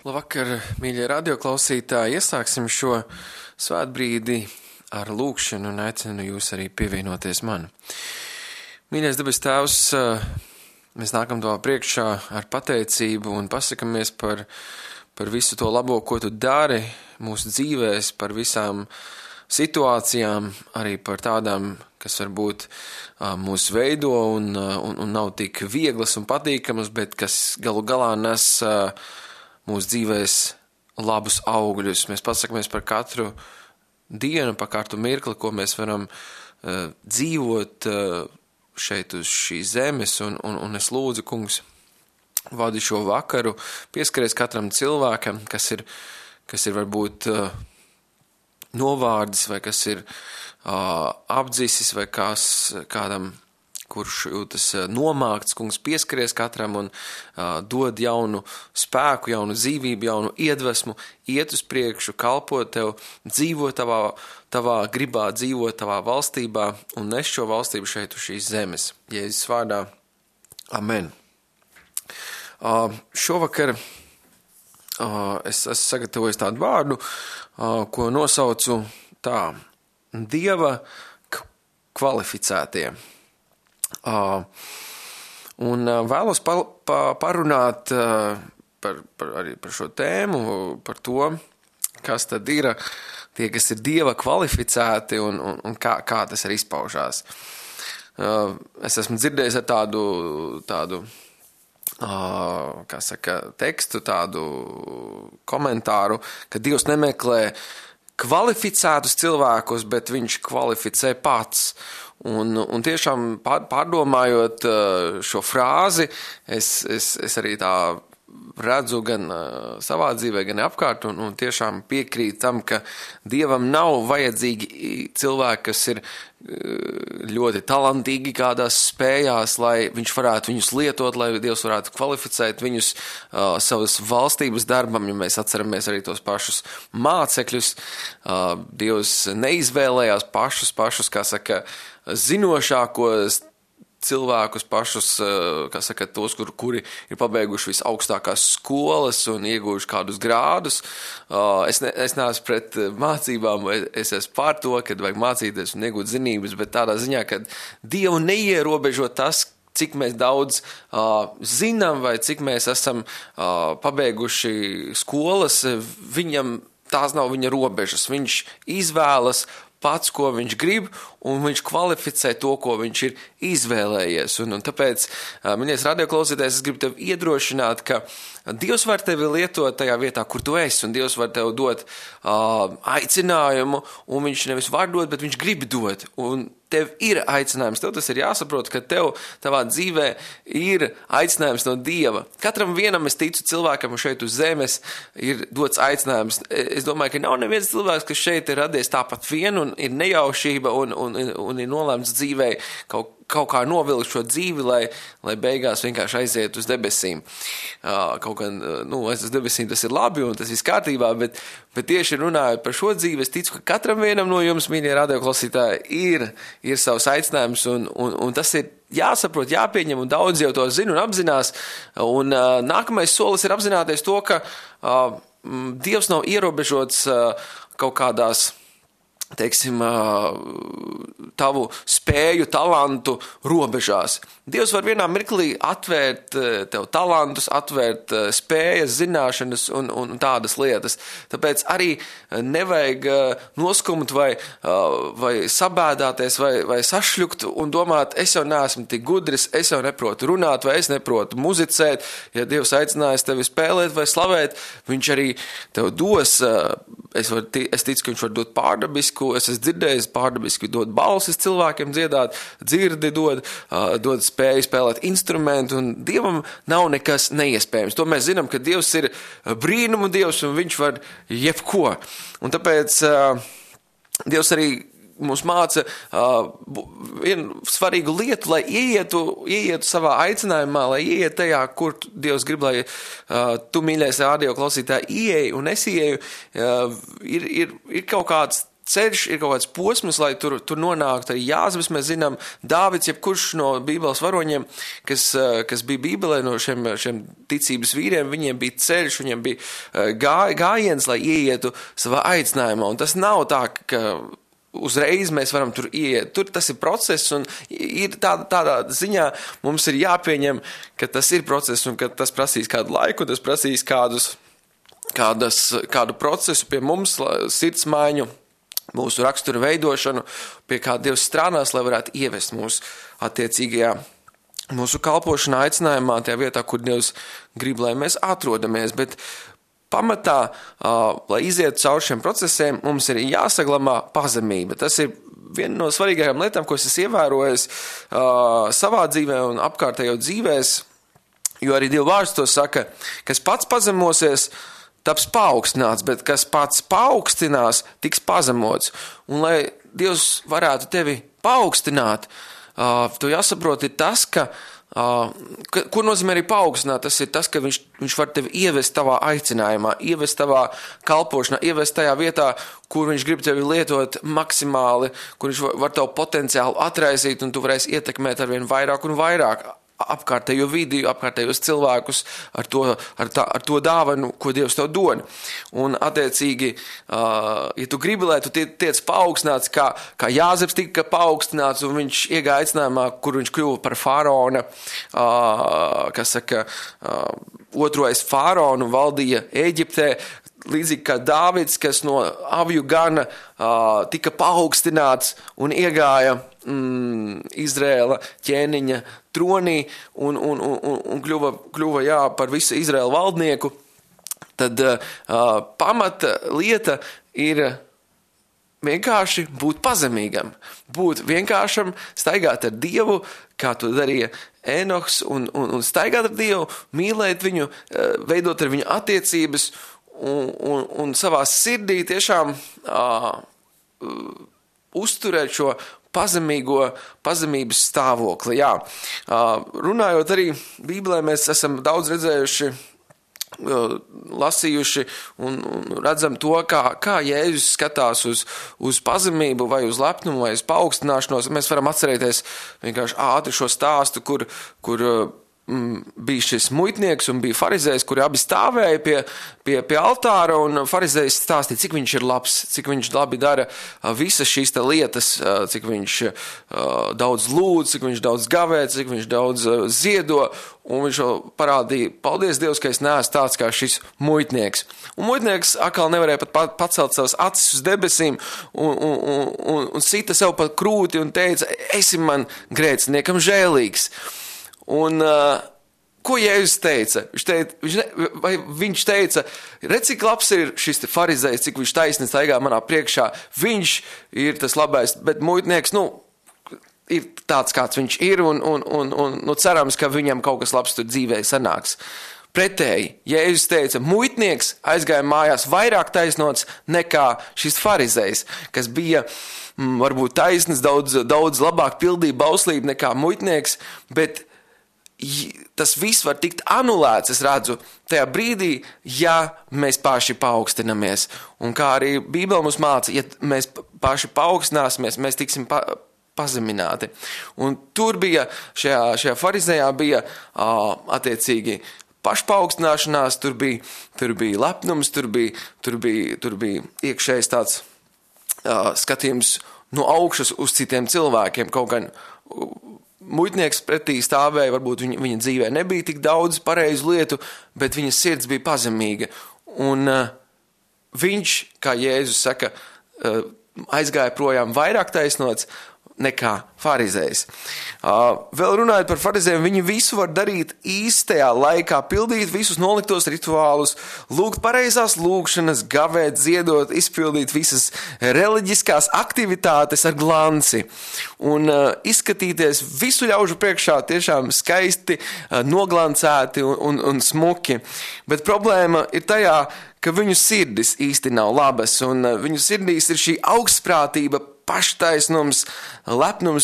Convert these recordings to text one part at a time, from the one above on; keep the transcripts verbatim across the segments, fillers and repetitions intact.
Labvakar, mīļie radioklausītāji! Iesāksim šo svētbrīdi ar lūgšanu un aicinu jūs arī pievienoties man. Mīļais debes Tēvs, mēs nākam Tavā priekšā ar pateicību un pasakamies par, par visu to labo, ko Tu dari mūsu dzīvēs, par visām situācijām, arī par tādām, kas varbūt mūs veido un, un, un nav tik vieglas un patīkamas, bet kas galu galā nes mūsu dzīvēs labus augļus. Mēs pasakamies par katru dienu, par katru mirkli, ko mēs varam uh, dzīvot uh, šeit uz šīs zemes, un, un, un es lūdzu, kungs, vadi šo vakaru, pieskaries katram cilvēkam, kas ir, kas ir varbūt uh, novārdis, vai kas ir uh, apdzisis, vai kas kādam, kurš jūtas nomākts, kungs, pieskaries katram un uh, dod jaunu spēku, jaunu dzīvību, jaunu iedvesmu, iet uz priekšu, kalpot Tev, dzīvot tavā, tavā gribā, dzīvot tavā valstībā un nes šo valstību šeit uz šīs zemes. Jēzus vārdā. Amen. Uh, šovakar uh, es esmu sagatavojis tādu vārdu, uh, ko nosaucu tā, Dieva kvalificētie. Uh, un uh, vēlos pa, pa, parunāt uh, par, par, arī par šo tēmu, par to, kas tad ir tie, kas ir Dieva kvalificēti un, un, un kā, kā tas arī izpaužās. Uh, es esmu dzirdējis ar tādu, tādu uh, kā saka, tekstu, tādu komentāru, ka Dievs nemeklē kvalificētus cilvēkus, bet viņš kvalificē pats. Un, un tiešām pārdomājot šo frāzi, es, es, es arī tā redzu gan savā dzīvē, gan apkārt, un, un tiešām piekrīt tam, ka Dievam nav vajadzīgi cilvēki, kas ir ļoti talantīgi kādās spējās, lai viņš varētu viņus lietot, lai Dievs varētu kvalificēt viņus uh, savas valstības darbam, ja mēs atceramies arī tos pašus mācekļus. Uh, Dievs neizvēlējās pašus, pašus, kā saka, zinošākos cilvēkus pašus, kā saka, tos, kur, kuri ir pabeiguši visaugstākās skolas un ieguvuši kādus grādus. Es, ne, es neesmu pret mācībām, es esmu pār to, kad vajag mācīties un iegūt zinības, bet tādā ziņā, ka Dievu neierobežo tas, cik mēs daudz uh, zinām vai cik mēs esam uh, pabeiguši skolas, viņam tās nav viņa robežas. Viņš izvēlas pats, ko viņš grib, un viņš kvalificē to, ko viņš ir izvēlējies. Un, un tāpēc, mīļais radioklausītājs, es gribu tev iedrošināt, ka Dievs var tevi lietot tajā vietā, kur tu esi, un Dievs var tev dot uh, aicinājumu, un viņš nevis var dot, bet viņš grib dot. Un tev ir aicinājums, tev tas ir jāsaprot, ka tev tavā dzīvē ir aicinājums no Dieva. Katram vienam, es ticu, cilvēkam šeit uz zemes ir dots aicinājums. Es domāju, ka nav neviens cilvēks, kas šeit ir radies tāpat vien un ir nejaušība un, un, un ir nolēmts dzīvē kaut, kaut kā novilkt šo dzīvi, lai, lai beigās vienkārši aiziet uz debesīm. Uh, kaut kā, nu, aiz uz debesīm tas ir labi un tas viss kārtībā, bet, bet tieši runājot par šo dzīvi, es ticu, ka katram vienam no jums, mīļie radioklausītāji, ir, ir savs aicinājums un, un, un tas ir jāsaprot, jāpieņem, un daudz jau to zina un apzinās. Un uh, nākamais solis ir apzināties to, ka uh, Dievs nav ierobežots uh, kaut kādās, teiksim, tavu spēju, talantu robežās. Dievs var vienā mirklī atvērt tev talantus, atvērt spējas, zināšanas un, un tādas lietas. Tāpēc arī nevajag noskumt vai, vai sabēdāties vai, vai sašļukt un domāt, es jau neesmu tik gudris, es jau neprotu runāt vai es neprotu muzicēt. Ja Dievs aicinājis tevi spēlēt vai slavēt, viņš arī tev dos, es, var, es ticu, ka viņš var dot pārdabisku, es esmu dzirdējis pārdabiski dod balsis cilvēkiem dziedāt, dzirdi dod, dod spēju spēlēt instrumentu, un Dievam nav nekas neiespējams. To mēs zinām, ka Dievs ir brīnumu Dievs, un viņš var jebko. Un tāpēc Dievs arī mums māca uh, vienu svarīgu lietu, lai ieietu, ieietu savā aicinājumā, lai ieietu tajā, kur Dievs grib, lai uh, tu, mīļais radio klausītāji, ieeji un es ieeju, uh, ir, ir, ir kaut kāds ceļš, ir kaut kāds posms, lai tur, tur nonāktu arī Jāzeps. Mēs zinām, Dāvids, jebkurš no Bībeles varoņiem, kas, kas bija Bībelē no šiem, šiem ticības vīriem, viņiem bija ceļš, viņiem bija gā, gājiens, lai ieietu savā aicinājumā. Un tas nav tā, ka uzreiz mēs varam tur ieiet. Tur tas ir process, un ir tāda, tādā ziņā mums ir jāpieņem, ka tas ir process, un ka tas prasīs kādu laiku, tas prasīs kādus, kādas, kādu procesu pie mums, sirds maiņu, mūsu rakstura veidošanu, pie kā Dievs strādās, lai varētu ievest mūsu attiecīgajā mūsu kalpošanā, aicinājumā, tajā vietā, kur Dievs grib, lai mēs atrodamies. Bet pamatā, uh, lai izietu caur šiem procesiem, mums ir jāsaglabā pazemība. Tas ir viena no svarīgākajām lietām, ko es esmu ievērojis uh, savā dzīvē un apkārtējo dzīvēs, jo arī Dieva vārds to saka, kas pats pazemosies, taps paaugstināts, bet kas pats paaugstinās, tiks pazemots. Un lai Dievs varētu tevi paaugstināt, uh, to jāsaprot ir tas, ka, uh, ka, ko nozīmē arī paaugstināt, tas ir tas, ka viņš, viņš var tevi ievest tavā aicinājumā, ievest tavā kalpošanā, ievest tajā vietā, kur viņš grib tevi lietot maksimāli, kur viņš var, var tavu potenciālu atraisīt, un tu varēsi ietekmēt arvien vairāk un vairāk apkārtējo vidi, apkārtējos cilvēkus ar to, ar, tā, ar to dāvanu, ko Dievs tev dod. Un attiecīgi, uh, ja tu gribi, lai tu tiec paaugstināts, kā, kā Jāzeps tika paaugstināts, un viņš iegāja aicinājumā, kur viņš kļuva par faraona, uh, kas saka, uh, otrais faraonu valdīja Ēģiptē, līdzīgi kā Dāvids, kas no avju gana uh, tika paaugstināts un iegāja mm, Izraēla ķēniņa tronī un, un, un, un kļuva, kļuva jā, par visu Izraēlu valdnieku, tad uh, pamata lieta ir vienkārši būt pazemīgam, būt vienkāršam, staigāt ar Dievu, kā to darīja Enohs, un, un, un staigāt ar Dievu, mīlēt viņu, uh, veidot ar viņu attiecības, Un, un, un savā sirdī tiešām uh, uh, uzturēt šo pazemīgo, pazemības stāvokli. Jā. Uh, runājot arī Bībelē, mēs esam daudz redzējuši, uh, lasījuši un, un redzam to, kā, kā Jēzus skatās uz, uz pazemību vai uz lepnumu vai uz paaugstināšanos. Mēs varam atcerēties vienkārši ātri šo stāstu, kur, kur uh, bija šis muitnieks un bija farizējs, kuri abi stāvēja pie, pie, pie altāra, un farizējs stāstīja, cik viņš ir labs, cik viņš labi dara visas šīs lietas, cik viņš daudz lūdz, cik viņš daudz gavē, cik viņš daudz ziedo, un viņš parādīja, paldies Dievs, ka es neesmu tāds kā šis muitnieks. Un muitnieks atkal nevarēja pat pacelt savas acis uz debesīm un, un, un, un, un sita sev pat krūti un teica, esi man grēciniekam žēlīgs. Un uh, ko Jēzus teica? Viņš teica, viņš, ne, vai viņš teica, redz, cik labs ir šis farizējs, cik viņš taisni staigā manā priekšā, viņš ir tas labais, bet muitnieks, nu, ir tāds, kāds viņš ir, un, un, un, un nu, cerams, ka viņam kaut kas labs tur dzīvē sanāks. Pretēji, Jēzus teica, muitnieks aizgāja mājās vairāk taisnots nekā šis farizējs, kas bija mm, varbūt taisnes, daudz, daudz labāk pildīja bauslību nekā muitnieks, bet tas viss var tikt anulēts, es redzu, tajā brīdī, ja mēs paši paaugstinamies. Un kā arī Bībele mums māca, ja mēs paši paaugstināsimies, mēs tiksim pa, pazemināti. Un tur bija, šajā, šajā farizējā bija uh, attiecīgi pašpaaugstināšanās, tur bija, tur bija lepnums, tur bija, tur bija, tur bija iekšējs tāds uh, skatījums no augšas uz citiem cilvēkiem, kaut gan uh, muitnieks pretī stāvēja, varbūt viņa, viņa dzīvē nebija tik daudz pareizu lietu, bet viņa sirds bija pazemīga. Un uh, viņš, kā Jēzus saka, uh, aizgāja projām vairāk taisnots nekā farizējs. Uh, vēl runājot par farizējiem, viņi visu var darīt īstajā laikā, pildīt visus noliktos rituālus, lūgt pareizās lūgšanas, gavēt, ziedot, izpildīt visas reliģiskās aktivitātes ar glanci un uh, izskatīties visu ļaužu priekšā tiešām skaisti, uh, noglancēti un, un, un smuki. Bet problēma ir tajā, ka viņu sirdis īsti nav labas, un uh, viņu sirdīs ir šī augstprātība, paštaisnums, lepnums un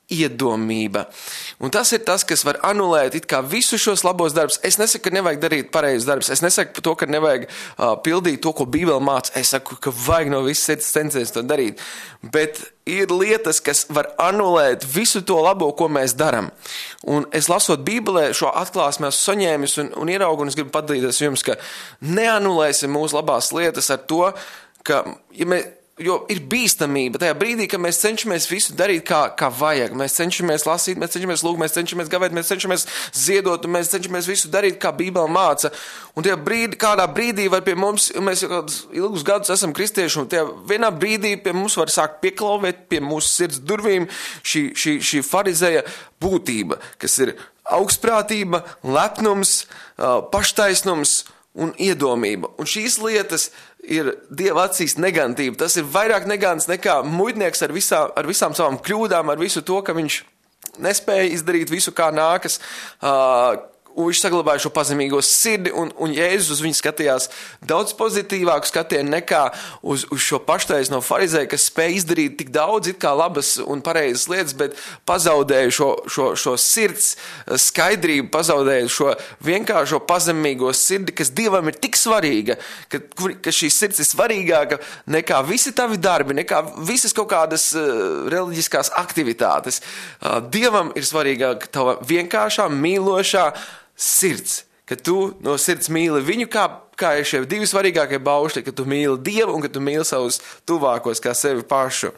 iedomība. Un tas ir tas, kas var anulēt it kā visu šos labos darbus. Es nesaku, ka nevajag darīt pareizus darbus. Es nesaku par to, ka nevajag uh, pildīt to, ko Bībele māca. Es saku, ka vajag no visas sirds censties to darīt. Bet ir lietas, kas var anulēt visu to labo, ko mēs daram. Un es lasot Bībelē šo atklāsmi esmu saņēmis un, un ieraugu, un es gribu padalīties jums, ka neanulēsim mūsu labās lietas ar to, ka, ja mēs, jo ir bīstamība tajā brīdī, ka mēs cenšamies visu darīt kā, kā vajag. Mēs cenšamies lasīt, mēs cenšamies lūgt, mēs cenšamies gavēt, mēs cenšamies ziedot, un mēs cenšamies visu darīt, kā Bībele māca. Un tajā brīdī, kādā brīdī var pie mums, mēs jau kādus ilgus gadus esam kristieši, un tajā vienā brīdī pie mums var sākt pieklauvēt pie mūsu sirds durvīm šī, šī, šī farizeja būtība, kas ir augstprātība, lepnums, paštaisnums un iedomība. Un šīs lietas ir Dieva acīs negantība. Tas ir vairāk negants nekā muitnieks ar, visā, ar visām savām kļūdām, ar visu to, ka viņš nespēja izdarīt visu, kā nākas. Uh, un viņš saglabāja šo pazemīgo sirdi, un, un Jēzus uz viņu skatījās daudz pozitīvāku skatienu nekā uz, uz šo paštaisno farizēju, kas spēja izdarīt tik daudz it kā labas un pareizas lietas, bet pazaudēja šo, šo, šo sirds skaidrību, pazaudēja šo vienkāršo pazemīgo sirdi, kas Dievam ir tik svarīga, ka, ka šī sirds ir svarīgāka nekā visi tavi darbi, nekā visas kaut kādas uh, reliģiskās aktivitātes. Uh, Dievam ir svarīgāka tava vienkāršā, mīlošā sirds, ka tu no sirds mīli viņu, kā, kā ir šie divi svarīgākie baušļi, ka tu mīli Dievu un ka tu mīli savus tuvākos kā sevi pašu.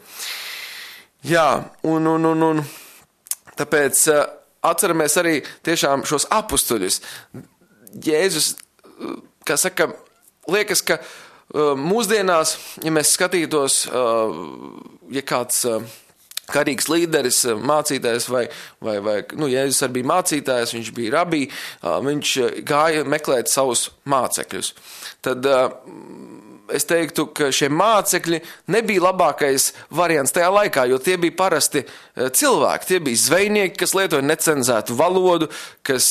Jā, un, un, un, un tāpēc uh, atceramies arī tiešām šos apustuļus. Jēzus, kā saka, liekas, ka uh, mūsdienās, ja mēs skatītos, uh, ja kāds uh, karīgs līderis, mācītājs vai, vai, vai nu, Jēzus arī bija mācītājs, viņš bija rabī, viņš gāja meklēt savus mācekļus. Tad es teiktu, ka šie mācekļi nebija labākais variants tajā laikā, jo tie bija parasti cilvēki. Tie bija zvejnieki, kas lietoja necenzētu valodu, kas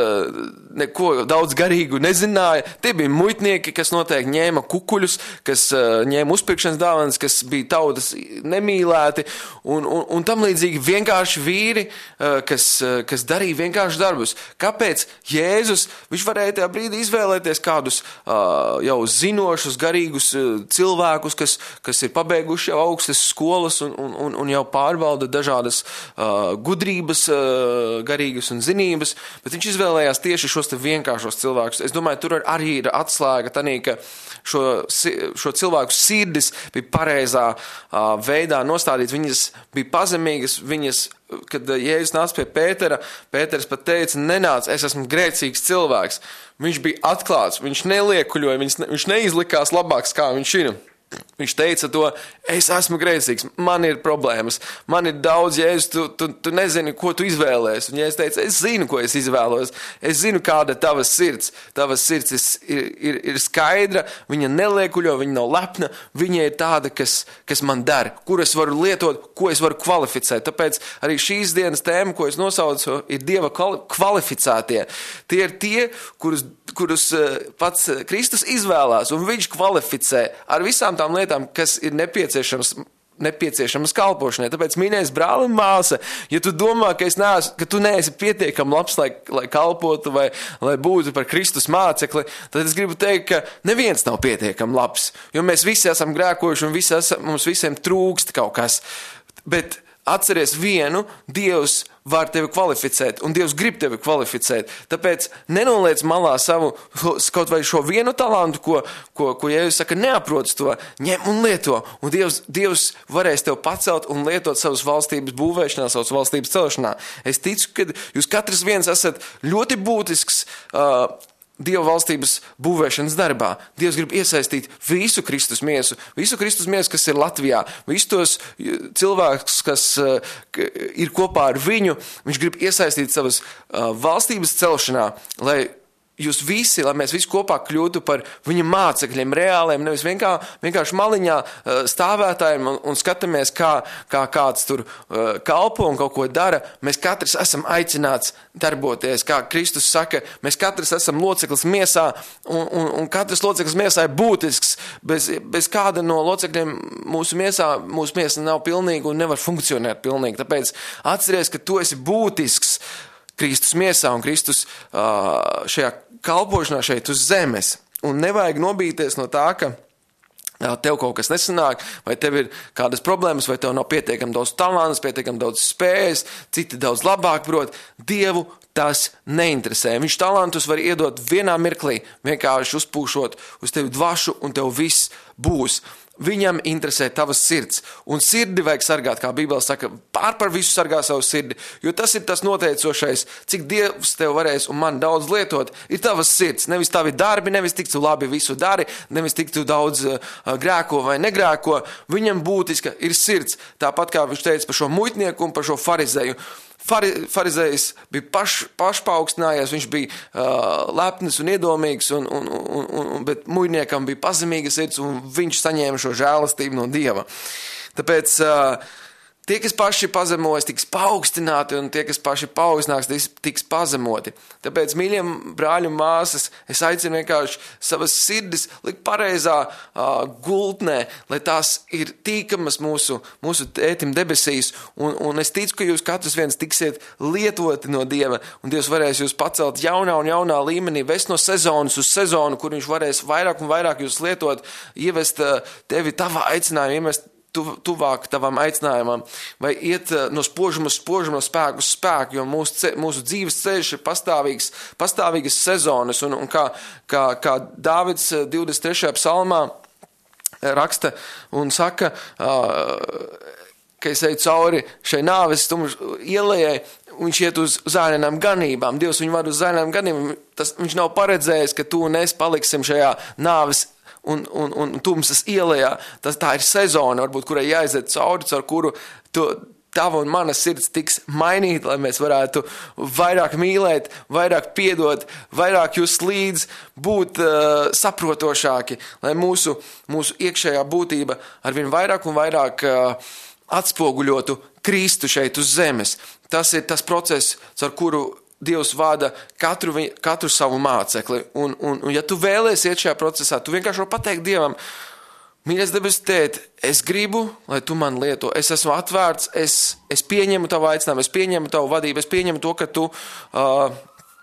neko daudz garīgu nezināja. Tie bija muitnieki, kas noteikti ņēma kukuļus, kas ņēma uzpirkšanas dāvanas, kas bija tautas nemīlēti un, un, un tam līdzīgi vienkārši vīri, kas, kas darīja vienkārši darbus. Kāpēc Jēzus, viņš varēja tajā brīdī izvēlēties kādus jau zinošus, garīgus cilvēkus, kas, kas ir pabeiguši jau augstas skolas un, un, un jau pārbauda dažādas uh, gudrības, uh, garīgas un zinības, bet viņš izvēlējās tieši šos te vienkāršos cilvēkus. Es domāju, tur arī ir atslēga tanī, ka šo, šo cilvēku sirdis bija pareizā uh, veidā nostādīts, viņas bija pazemīgas, viņas, kad Jēzus nāca pie Pētera, Pēters pat teica, nenāc, es esmu grēcīgs cilvēks. Viņš bija atklāts, viņš neliekuļoja, viņš, ne, viņš neizlikās labāks, kā viņš ir. Viņš teica to, es esmu grēcīgs, man ir problēmas, man ir daudz, Jēzus, tu, tu, tu nezini, ko tu izvēlēsi. Un Jēzus teica, es zinu, ko es izvēlos, es zinu, kāda tavas sirds. Tavas sirds ir, ir, ir skaidra, viņa neliekuļo, viņa nav lepna, viņa ir tāda, kas, kas man der, kur es varu lietot, ko es varu kvalificēt. Tāpēc arī šīs dienas tēma, ko es nosaucu, ir Dieva kvalificētie. Tie ir tie, kurus, kurus pats Kristus izvēlās, un viņš kvalificē ar visām tām lietām, kas ir nepieciešams, nepieciešamas kalpošanai. Tāpēc, mīļais brāli un māsa, ja tu domā, ka, es neesmu, ka tu neesi pietiekami labs, lai, lai kalpotu vai lai būtu par Kristus mācekli, tad es gribu teikt, ka neviens nav pietiekami labs, jo mēs visi esam grēkojuši un visi esam, mums visiem trūkst kaut kas. Bet atceries vienu, Dievs var tevi kvalificēt, un Dievs grib tevi kvalificēt. Tāpēc nenoliec malā savu, kaut vai šo vienu talantu, ko, ko, ko Jēzus saka, neaproc to, ņem un lieto. Un Dievs, Dievs varēs tev pacelt un lietot savas valstības būvēšanā, savas valstības celšanā. Es ticu, ka jūs katrs viens esat ļoti būtisks uh, Dieva valstības būvēšanas darbā. Dievs grib iesaistīt visu Kristus miesu, visu Kristus miesu, kas ir Latvijā, visus tos cilvēkus, kas uh, ir kopā ar viņu. Viņš grib iesaistīt savas uh, valstības celšanā, lai jūs visi, lai mēs visi kopā kļūtu par viņa mācekļiem, reāliem, nevis vienkā, vienkārši maliņā stāvētājiem un, un skatāmies, kā, kā kāds tur uh, kalpo un kaut ko dara. Mēs katrs esam aicināts darboties, kā Kristus saka, mēs katrs esam loceklis miesā un, un, un katrs loceklis miesā ir būtisks. Bez, bez kāda no locekļiem mūsu miesā, mūsu miesa nav pilnīga un nevar funkcionēt pilnīgi. Tāpēc atceries, ka tu esi būtisks Kristus miesā un Kristus uh, šajā kalpošanā šeit uz zemes. Un nevajag nobīties no tā, ka uh, tev kaut kas nesanāk, vai tev ir kādas problēmas, vai tev nav pietiekami daudz talants, pietiekami daudz spējas, citi daudz labāk prot. Dievu tas neinteresē. Viņš talantus var iedot vienā mirklī, vienkārši uzpūšot uz tevi dvašu, un tev viss būs. Viņam interesē tavas sirds, un sirdi vajag sargāt, kā Bībele saka, pār par visu sargā savu sirdi, jo tas ir tas noteicošais, cik Dievs tev varēs un man daudz lietot, ir tavas sirds, nevis tavi darbi, nevis tik tu labi visu dari, nevis tik tu daudz uh, grēko vai negrēko, viņam būtiska ir sirds, tāpat kā viņš teica par šo muitnieku un par šo farizeju. Fari, farizējs bija paš, pašpaaugstinājies, viņš bija uh, lepnis un iedomīgs, un, un, un, un, bet muļniekam bija pazemīga sirds, un viņš saņēma šo žēlastību no Dieva. Tāpēc uh, tie, kas paši pazemojas, tiks paaugstināti, un tie, kas paši paaugstinās, tiks, tiks pazemoti. Tāpēc, mīļiem brāļi un māsas, es aicinu vienkārši savas sirdis likt pareizā uh, gultnē, lai tās ir tīkamas mūsu, mūsu tētim debesīs, un, un es ticu, ka jūs katrs viens tiksiet lietoti no Dieva, un Dievs varēs jūs pacelt jaunā un jaunā līmenī, vest no sezonas uz sezonu, kur viņš varēs vairāk un vairāk jūs lietot, ievest uh, tevi tavā aicinājumā, ievest tuvāk tavam aicinājumam, vai iet no spožuma uz spožuma, no spēku uz spēku, jo mūsu, ce, mūsu dzīves ceļš ir pastāvīgs, pastāvīgas sezonas, un, un kā, kā, kā Dāvids divdesmit trešajā psalmā raksta un saka, ka es eju cauri šai nāves ielējai, viņš iet uz zāļainām ganībām, Dievs viņu vada uz zāļainām ganībām, tas, viņš nav paredzējis, ka tu un es paliksim šajā nāves Un, un, un tumsas ielējā, tas tā ir sezona, varbūt, kurai jāiziet cauri, caur kuru tu, tava un mana sirds tiks mainīta, lai mēs varētu vairāk mīlēt, vairāk piedot, vairāk jūs līdz būt uh, saprotošāki, lai mūsu, mūsu iekšējā būtība arvien vairāk un vairāk uh, atspoguļotu Kristu šeit uz zemes. Tas ir tas process, caur kuru Dievs vada katru, katru savu mācekli, un, un, un ja tu vēlies iet šajā procesā, tu vienkārši var pateikt Dievam, mīļais debes tēt, es gribu, lai tu man lieto, es esmu atvērts, es, es pieņemu tavu aicinājumu, es pieņemu tavu vadību, es pieņemu to, ka tu uh,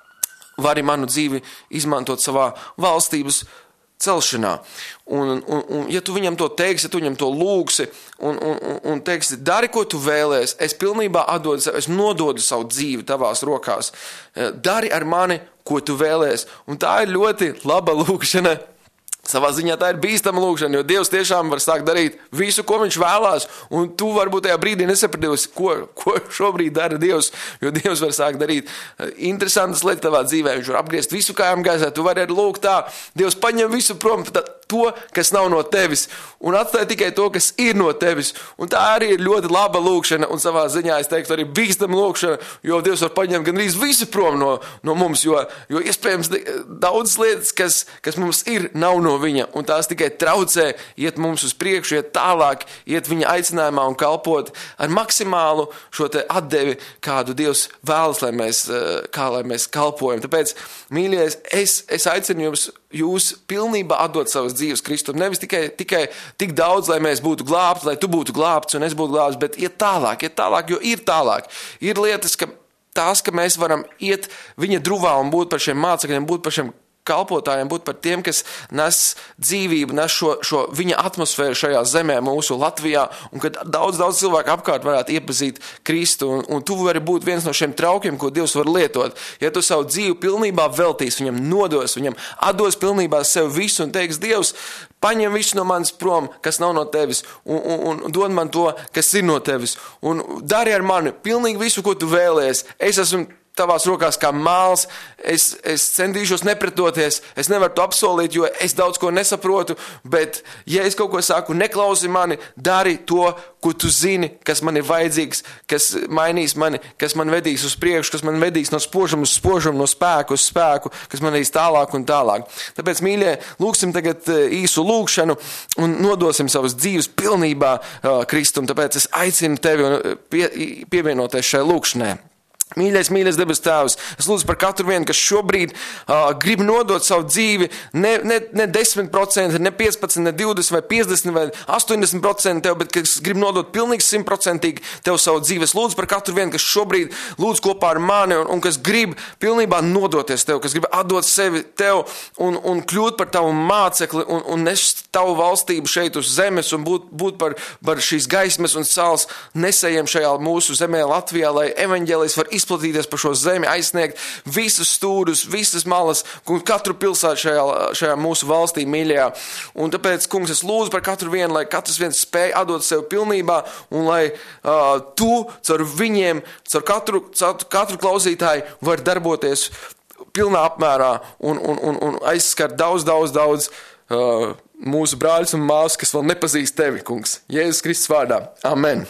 vari manu dzīvi izmantot savā valstības celšanā. Un, un, un ja tu viņam to teiksi, ja tu viņam to lūgsi un, un, un teiksi, dari, ko tu vēlies, es pilnībā atdodu, es nododu savu dzīvi tavās rokās. Dari ar mani, ko tu vēlies. Un tā ir ļoti laba lūgšana. Savā ziņā tā ir bīstama lūgšana, jo Dievs tiešām var sākt darīt visu, ko viņš vēlās, un tu varbūt tajā brīdī nesapratīsi, ko, ko šobrīd dara Dievs, jo Dievs var sākt darīt interesantas lietas tavā dzīvē, viņš var apgriezt visu kājām gaisā, tu vari arī lūgt tā, Dievs paņem visu prom, tā, to, kas nav no tevis, un atstāj tikai to, kas ir no tevis, un tā arī ir ļoti laba lūgšana, un savā ziņā es teiktu arī bīstama lūgšana, jo Dievs var paņemt gandrīz visu prom no, no mums, jo, jo iespējams daudzas lietas, kas, kas mums ir, nav no viņa, un tās tikai traucē iet mums uz priekšu, iet tālāk, iet viņa aicinājumā un kalpot ar maksimālu šo te atdevi, kādu Dievs vēlas, lai mēs, kā lai mēs kalpojam. Tāpēc, mīļies, es, es aicinu jums, jūs pilnībā atdot savas dzīves Kristum, nevis tikai, tikai tik daudz, lai mēs būtu glābti, lai tu būtu glābts un es būtu glābts, bet iet tālāk, iet tālāk, jo ir tālāk. Ir lietas, ka tās, ka mēs varam iet viņa druvā un būt par šiem mācekļiem, būt par šiem kalpotājiem, būt par tiem, kas nes dzīvību, nes šo, šo viņa atmosfēru šajā zemē, mūsu Latvijā, un kad daudz, daudz cilvēku apkārt varētu iepazīt Kristu, un, un tu vari būt viens no šiem traukiem, ko Dievs var lietot. Ja tu savu dzīvi pilnībā veltīs, viņam nodos, viņam atdos pilnībā sev visu un teiks, Dievs, paņem visu no manis prom, kas nav no tevis, un, un, un dod man to, kas ir no tevis, un dari ar mani pilnīgi visu, ko tu vēlies. Es esmu tavās rokās kā māls, es, es centīšos nepretoties, es nevaru to apsolīt, jo es daudz ko nesaprotu, bet, ja es kaut ko saku, neklausi mani, dari to, ko tu zini, kas man ir vajadzīgs, kas mainīs mani, kas man vedīs uz priekšu, kas man vedīs no spožuma uz spožumu, no spēku uz spēku, kas man vedīs tālāk un tālāk. Tāpēc, mīļie, lūksim tagad īsu lūkšanu un nodosim savas dzīves pilnībā uh, Kristum. Tāpēc es aicinu tevi un pie, pievienoties šai lūkšanai. Mīļais, mīļais debes Tēvs, es lūdzu par katru vienu, kas šobrīd uh, grib nodot savu dzīvi, ne, ne, ne desmit procenti, ne piecpadsmit, ne divdesmit vai piecdesmit vai astoņdesmit procenti tev, bet kas grib nodot pilnīgi simtprocentīgi tev savu dzīvi. Es lūdzu par katru vienu, kas šobrīd lūdz kopā ar mani un, un kas grib pilnībā nodoties tev, kas grib atdot sevi tev un, un kļūt par tavu mācekli un, un nest tavu valstību šeit uz zemes un būt, būt par, par šīs gaismas un sāls nesējiem šajā mūsu zemē Latvijā, lai evaņģēlijs var izplatīties pa šo zemi, aizsniegt visus stūrus, visas malas, un katru pilsētu šajā, šajā mūsu valstī mīļajā. Un tāpēc, kungs, es lūdzu par katru vienu, lai katrs viens spēj atdot sev pilnībā, un lai uh, tu caur viņiem, caur katru, caur katru klausītāju var darboties pilnā apmērā un, un, un, un aizskart daudz, daudz, daudz uh, mūsu brāļus un māsas, kas vēl nepazīst tevi, kungs. Jēzus Kristus vārdā. Amen.